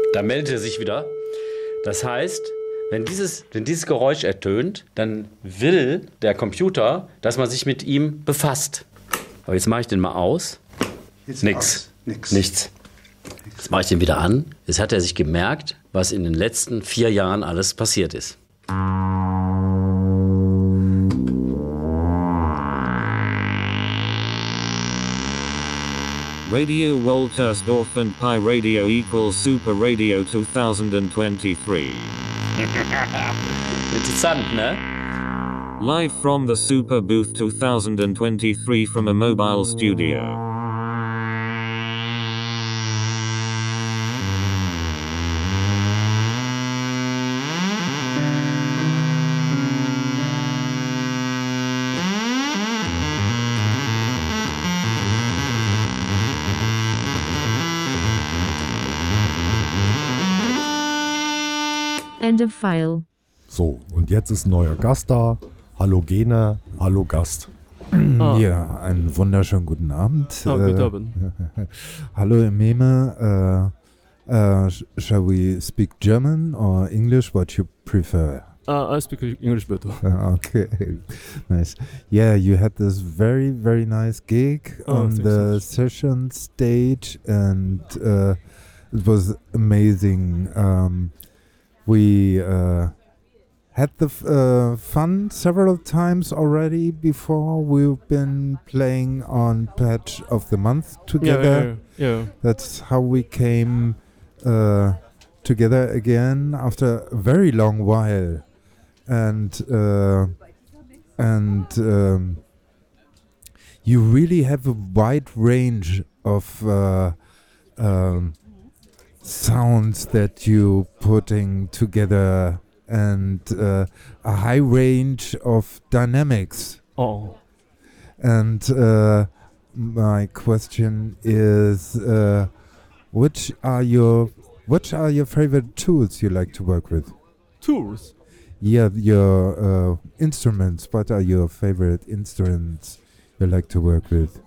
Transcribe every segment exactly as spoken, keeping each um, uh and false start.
Da meldet er sich wieder. Das heißt, wenn dieses, wenn dieses Geräusch ertönt, dann will der Computer, dass man sich mit ihm befasst. Aber jetzt mache ich den mal aus. Jetzt Nix. aus. Nix. Nichts. Jetzt mache ich den wieder an. Jetzt hat er sich gemerkt, was in den letzten vier Jahren alles passiert ist. Radio Woltersdorf and Pi Radio equals Super Radio twenty twenty-three. Interessant, ne? Live from the Super Booth twenty twenty-three from a mobile studio. End of file. So, und jetzt ist ein neuer Gast da. Hallo Gene, hallo Gast. Ah. Ja, einen wunderschönen guten Abend. Ah, guten Äh, Abend. Hallo Meme. Uh, uh, sh- shall we speak German or English? What you prefer? Uh, I speak English better. Uh, okay, nice. Yeah, you had this very, very nice gig Oh, on thanks so the much. session stage, and uh, it was amazing. Um, we uh, had the f- uh, fun several times already before. We've been playing on Patch of the Month Yeah, together. yeah, yeah. That's how we came uh, together again after a very long while, and uh, and um, you really have a wide range of uh, um, sounds that you putting together, and uh, a high range of dynamics. Oh. And uh, my question is, uh, which are your which are your favorite tools you like to work with? Tools. Yeah, your uh, instruments. What are your favorite instruments you like to work with?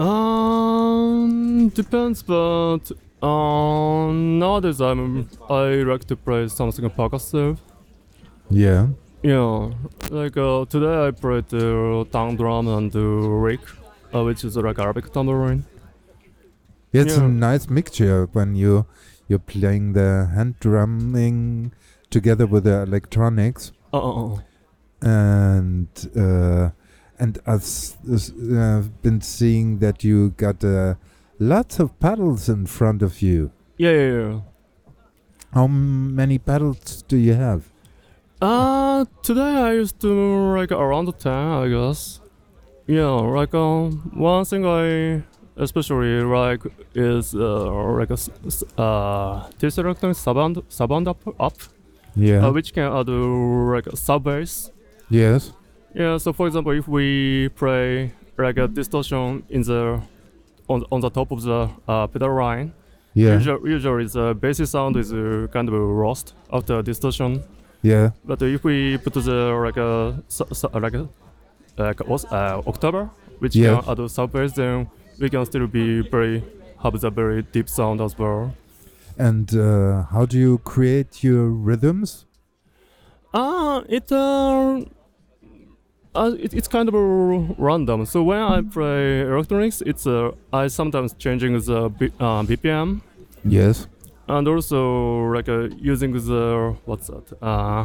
Um, depends, but um, nowadays I'm I like to play something percussive. Yeah. Yeah, like uh, today I played the tongue drum and the rake, uh, which is like Arabic tambourine. It's Yeah. a nice mixture when you you're playing the hand drumming together with the electronics, Uh, uh, uh. and uh, and I've s- s- uh, been seeing that you got uh, lots of pedals in front of you. Yeah, yeah, yeah. How m- many pedals do you have? Uh, today I used to like around ten, I guess. Yeah, like um, one thing I especially like is uh, like a s- s- uh, this electronic sound sound up up, Yeah. uh, which can add uh, like a sub bass. Yes. Yeah, so for example, if we play like a distortion in the on on the top of the uh, pedal line, Yeah. usually, usually the bass sound is uh, kind of lost after distortion. Yeah. But if we put the like a su- su- like a like os- uh, octave, which Yeah. can add sub bass, then we can still be very have the very deep sound as well. And uh, how do you create your rhythms? Ah, it uh, uh it, it's kind of uh, random. So when I play electronics, it's uh, I sometimes changing the B, uh, B P M. Yes. And also like uh, using the what's that? Uh,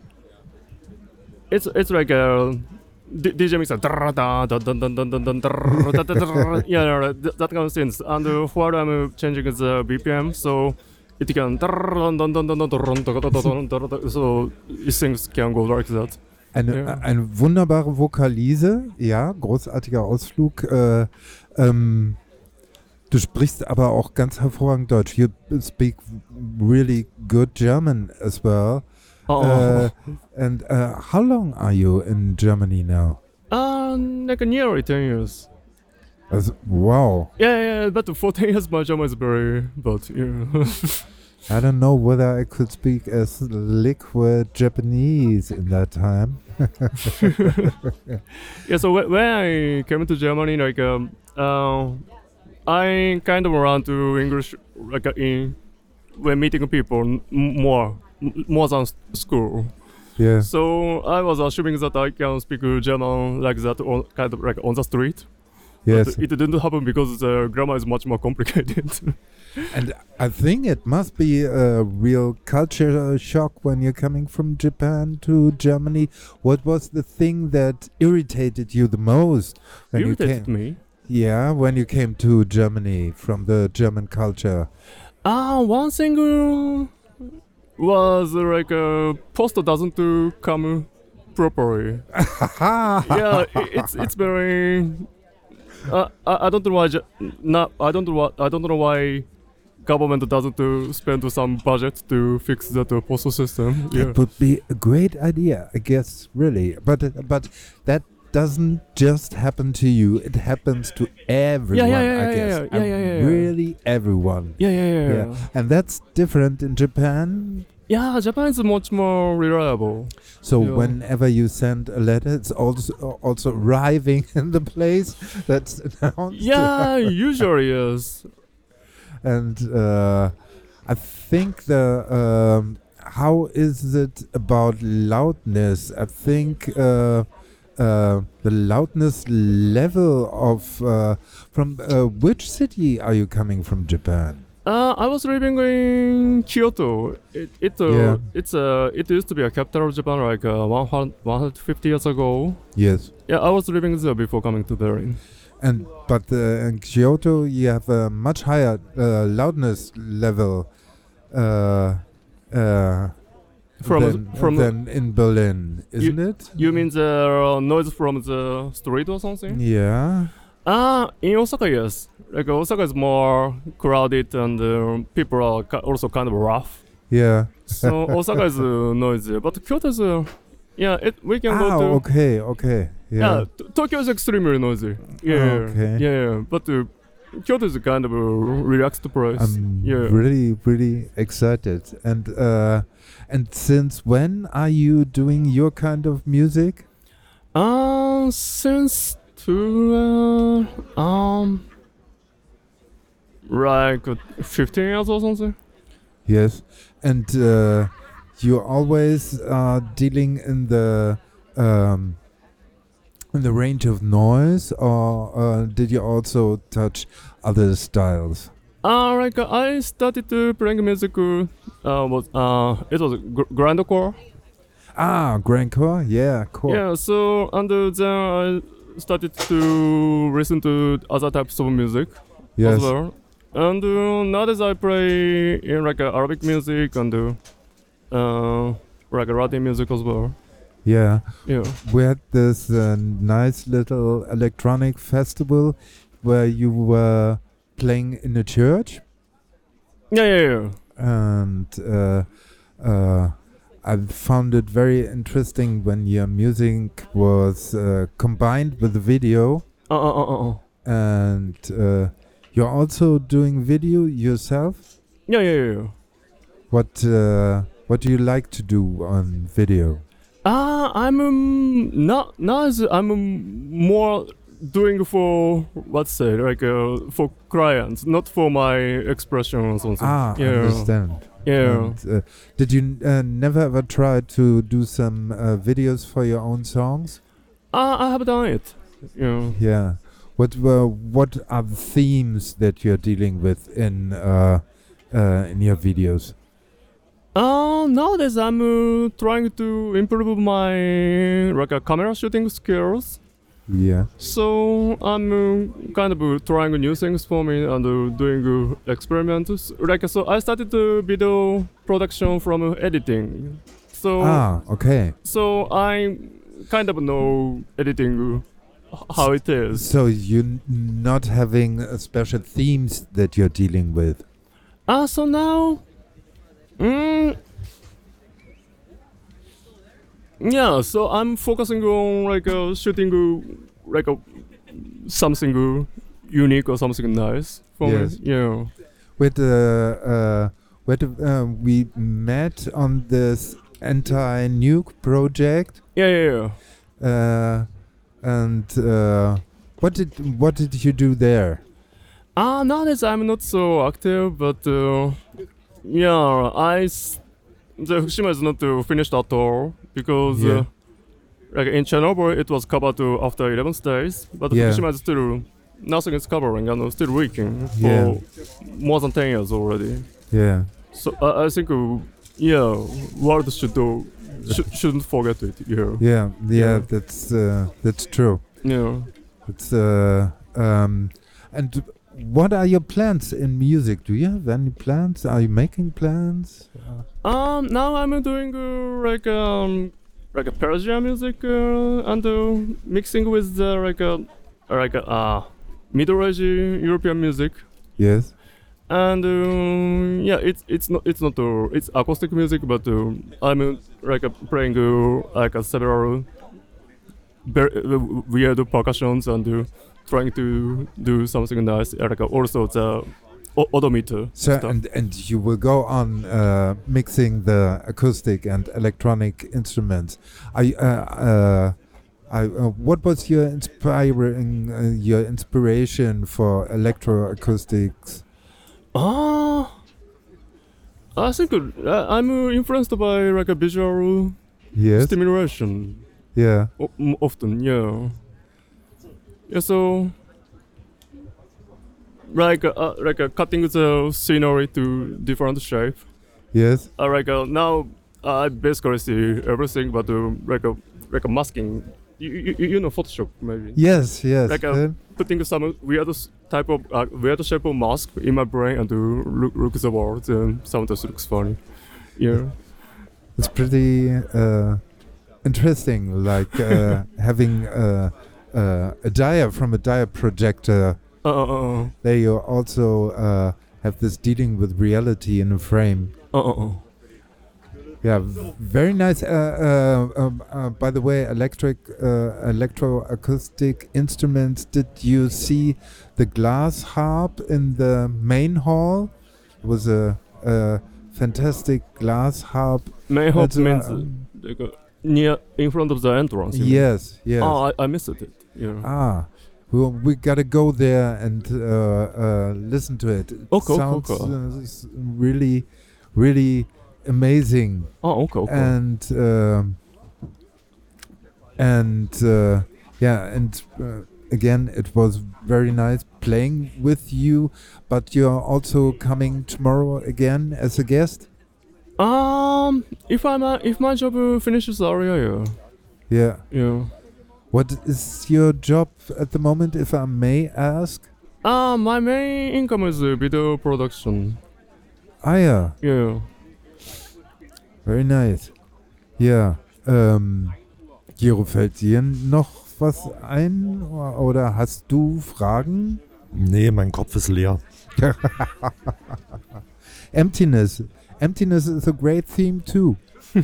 it's it's like a D- DJ mixer. Yeah, yeah, that, that kind of things. And uh, while I'm changing the B P M, so it can so things can go like that. Eine, Ja. eine wunderbare Vokalise, ja, großartiger Ausflug. Äh, ähm, du sprichst aber auch ganz hervorragend Deutsch. You speak really good German as well. Oh, Uh, and uh, how long are you in Germany now? uh, like nearly ten years. Also, wow. Yeah, yeah, but for ten years my German is very bad. Yeah. I don't know whether I could speak as liquid Japanese in that time. Yeah, so wh- when I came to Germany, like um, uh, I kind of learned to English like uh, in when meeting people n- more m- more than s- school. Yeah. So I was assuming that I can speak German like that, on, kind of like on the street. Yes. But it didn't happen because the grammar is much more complicated. And I think it must be a real culture shock when you're coming from Japan to Germany. What was the thing that irritated you the most when Irritated you came? me. Yeah, when you came to Germany from the German culture. Ah, one thing uh, was uh, like uh, post doesn't uh, come properly. Yeah, i- it's it's very. Uh, I, I don't know why. Ju- not, I don't know what. I don't know why government doesn't uh, spend some budget to fix that uh, postal system. Yeah. That would be a great idea, I guess, really. But uh, but that doesn't just happen to you. It happens to everyone, yeah, yeah, I yeah, guess. yeah, yeah, And yeah, yeah, yeah. Really everyone. Yeah, yeah, yeah, Yeah. yeah. And that's different in Japan. Yeah, Japan is much more reliable. So Yeah. whenever you send a letter, it's also also arriving in the place that's announced. Yeah, usually yes. And uh, I think the um, how is it about loudness? I think uh, uh, the loudness level of uh, from uh, which city are you coming from, Japan? Uh, I was living in Kyoto. It it uh, Yeah. it's uh, it used to be a capital of Japan like uh, one hundred, one hundred fifty years ago. Yes. Yeah, I was living there before coming to Berlin. And but uh, in Kyoto you have a much higher uh, loudness level uh, uh, From than, from than in Berlin, isn't it? you mean the uh, noise from the street or something? Yeah. Ah, in Osaka, yes. Like Osaka is more crowded and uh, people are ki- also kind of rough. Yeah. So Osaka is uh, noisy, but Kyoto is uh, yeah. It, we can Ah, go to okay, okay. yeah. Yeah. T- Tokyo is extremely noisy. Yeah, Okay. yeah. But uh, Kyoto is a kind of a relaxed place. I'm yeah. really, really excited. And uh, and since when are you doing your kind of music? Uh, since two, uh, um, like uh, fifteen years or something. Yes. And uh, you always are dealing in the um, in the range of noise, or uh, did you also touch other styles? Uh, like uh, I started to playing music. Uh, uh, was uh, it was gr- grindcore. Ah, grindcore. Yeah, cool. Yeah. So and uh, then I started to listen to other types of music Yes. as well. And uh, nowadays I play in like uh, Arabic music and uh, uh, like Latin music as well. Yeah. Yeah. We had this uh, nice little electronic festival where you were playing in a church, Yeah, yeah, yeah. and uh, uh, I found it very interesting when your music was uh, combined with the video, Uh, uh, uh, uh, uh. and uh, you're also doing video yourself. Yeah, yeah, yeah, yeah. What uh, what do you like to do on video? Ah, I'm um, not now is I'm um, more doing for what's say like uh, for clients, not for my expression or something. Ah, yeah, understand. yeah. And, uh, did you uh, never ever try to do some uh, videos for your own songs? Ah, I have done it. Yeah. Yeah. What were what are the themes that you're dealing with in uh, uh, in your videos? Uh, nowadays I'm uh, trying to improve my like uh, camera shooting skills. Yeah. So I'm uh, kind of uh, trying new things for me and uh, doing uh, experiments. Like so, I started uh, video production from uh, editing. So Ah, okay. so I kind of know editing uh, h- how it is. So you're n- not having uh, special themes that you're dealing with. Ah, so now, mm, yeah. So I'm focusing on like uh, shooting uh, like uh, something uh, unique or something nice for Yes. me. Yeah. With uh, uh, with uh, we met on this anti-nuke project. Yeah, yeah, yeah. Uh, and uh, what did what did you do there? Ah, nowadays I'm not so active, but uh, Yeah, I. S- the Fukushima is not uh, finished at all because Yeah. uh, like in Chernobyl it was covered uh, after eleven days, but Yeah. Fukushima is still nothing is covering and uh, still working for Yeah. more than ten years already. Yeah. So I I think uh, yeah, world should do sh- shouldn't forget it. Yeah, Yeah. Yeah. Yeah. That's uh, that's true. yeah. It's uh um and what are your plans in music? Do you have any plans? Are you making plans? Um, now I'm doing uh, like um like a Persian music uh, and uh, mixing with uh, like a like a uh, middle age European music. Yes. And uh, yeah, it's it's not it's not uh, it's acoustic music, but uh, I'm uh, like uh, playing uh, like uh, several ver- uh, weird percussions and uh, trying to do something nice. uh, Like uh, also the o- odometer So stuff. and and you will go on uh, mixing the acoustic and electronic instruments. I uh, uh, I uh, what was your inspiring uh, your inspiration for electroacoustics? Ah, I think uh, I'm uh, influenced by like a visual Yes. stimulation. Yeah. O- m- often, yeah. Yeah, so like uh, like uh, cutting the scenery to different shape. Yes. Uh, like uh, now I basically see everything, but uh, like a like a masking. You, you, you know Photoshop maybe. Yes. Yes. Like a- Then- Putting some weird s- type of uh, weird shape of mask in my brain and to look look the world and sometimes looks funny. Yeah. It's pretty uh, interesting, like uh, having uh, uh, a dia from a dia projector. Uh, uh, uh, There you also uh, have this dealing with reality in a frame. uh, uh, uh. Yeah, v- very nice. Uh, uh, um, uh, by the way, electric, uh, electroacoustic instruments. Did you see the glass harp in the main hall? It was a, a fantastic glass harp. Main hop That's, uh, means uh, like, uh, near in front of the entrance. you mean? Yes, yes. Oh, I, I missed it. Yeah. Ah, well, we gotta go there and uh, uh, listen to it. It Okay, okay, sounds okay. uh, s- really, really amazing. Oh, okay, okay. And um, and uh, yeah, and uh, again, it was very nice playing with you. But you're also coming tomorrow again as a guest. Um, if I'm uh, if my job uh, finishes earlier, yeah, Yeah. yeah. What is your job at the moment, if I may ask? Uh, my main income is uh, video production. Ah, yeah. Yeah. Very nice. Ja, ähm, Giro, fällt dir noch was ein o- oder hast du Fragen? Nee, mein Kopf ist leer. Emptiness. Emptiness is a great theme too.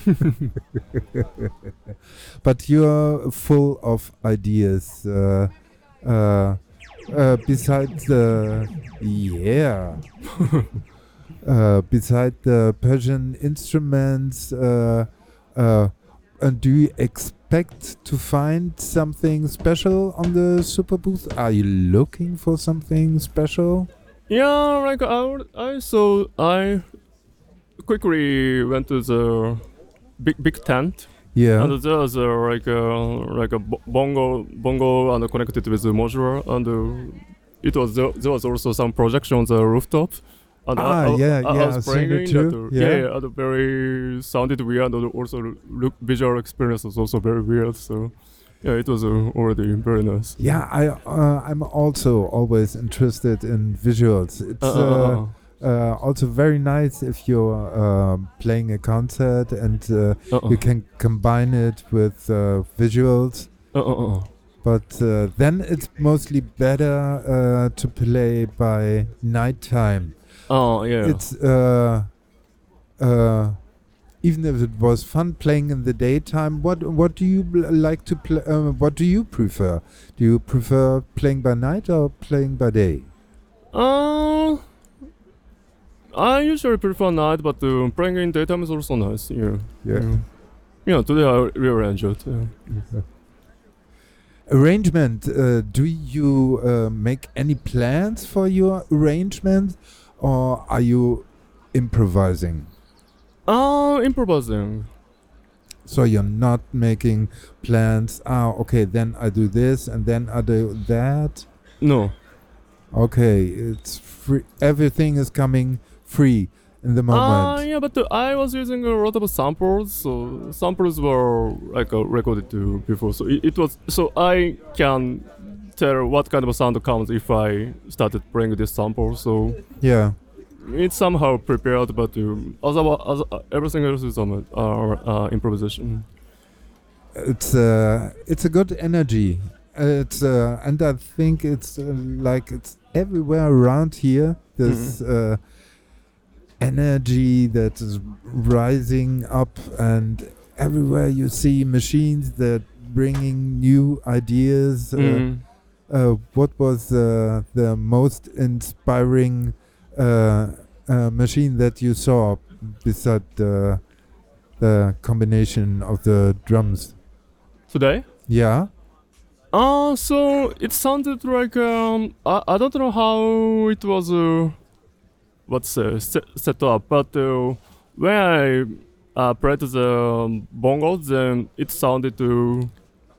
But you're full of ideas. Uh, uh, uh, besides the yeah, uh, beside the Persian instruments, uh, uh, and do you expect to find something special on the Super Booth? Are you looking for something special? Yeah, like I, would- I saw I quickly went to the big big tent. Yeah. And there's uh, like uh, like a bo- bongo bongo and connected with the modular, and uh, it was there, there was also some projection on the rooftop. And Ah, I, I, yeah, I, yeah, I was I've seen playing it it, too, and, uh, yeah. yeah, and very sounded weird, and also look visual experience was also very weird. So yeah, it was uh, already very nice. Yeah, I uh, I'm also always interested in visuals. It's Uh, uh, uh, uh, uh, also very nice if you're uh, playing a concert and uh, uh, uh, you can combine it with uh, visuals. uh, uh, uh. But uh, then it's mostly better uh, to play by nighttime. Oh yeah. It's uh, uh, even if it was fun playing in the daytime. What what do you bl- like to play? Uh, what do you prefer? Do you prefer playing by night or playing by day? Uh, I usually prefer night, but uh, playing in daytime is also nice. Yeah. Yeah. Yeah, today I really enjoyed. Yeah. Arrangement. Uh, do you uh, make any plans for your arrangement, or are you improvising? Uh, improvising. So you're not making plans. Ah, okay, then I do this and then I do that. No. Okay, it's free. Everything is coming free in the Uh, moment. yeah, but uh, I was using a lot of samples, so samples were like uh, recorded to before, so it, it was so I can tell what kind of sound comes if I started playing this sample. So Yeah. it's somehow prepared, but um, otherwise, other, uh, everything else is um, uh, uh, improvisation. It's uh, it's a good energy. Uh, It's uh, and I think it's uh, like it's everywhere around here. This uh, energy that is rising up, and everywhere you see machines that bringing new ideas. Uh, Mm. uh, what was uh, the most inspiring uh, uh, machine that you saw beside the the combination of the drums? Today? Yeah. Uh, so it sounded like um, I, I don't know how it was uh, what's uh, set, set up, but uh, when I uh, played the um, bongos, then it sounded to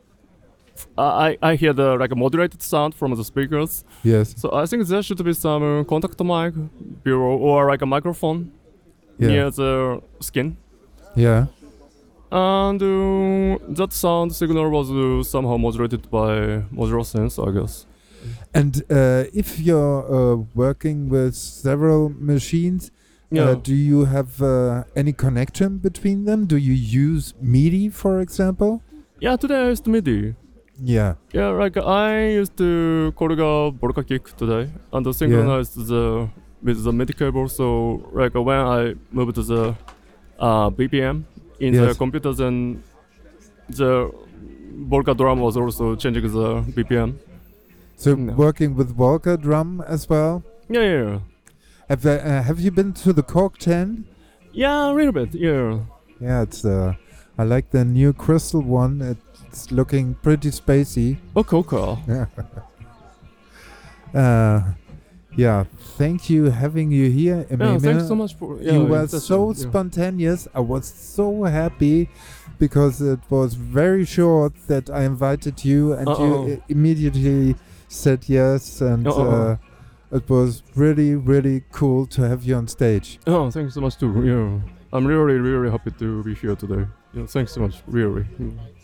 I I hear the like a modulated sound from the speakers. Yes. So I think there should be some uh, contact mic below or like a microphone Yeah. near the skin. Yeah. And uh, that sound signal was uh, somehow modulated by modular sense, I guess. And uh, if you're uh, working with several machines, Yeah. uh, do you have uh, any connection between them? Do you use MIDI, for example? Yeah, today I used MIDI. Yeah. Yeah, like I used to Korga Volca Kick today and uh, synchronized the with the MIDI cable. So like uh, when I moved to the uh, B P M in Yes. the computer, then the Volca drum was also changing the B P M. So No. working with Volca drum as well. Yeah, yeah, Have uh, uh, Have you been to the Cork ten? yeah, a little bit. Yeah. Yeah, it's uh, I like the new crystal one. It's looking pretty spacey. Oh, Coca. Uh, yeah, thank you having you here, Yeah, Ememia. thanks so much for. Yeah, you were that's- so yeah. spontaneous. I was so happy because it was very short that I invited you, and Uh-oh. you i- immediately said yes, and Uh-oh. uh, it was really, really cool to have you on stage. Oh, thanks so much too. Yeah, I'm really, really happy to be here today. Yeah, thanks so much. Really. Mm.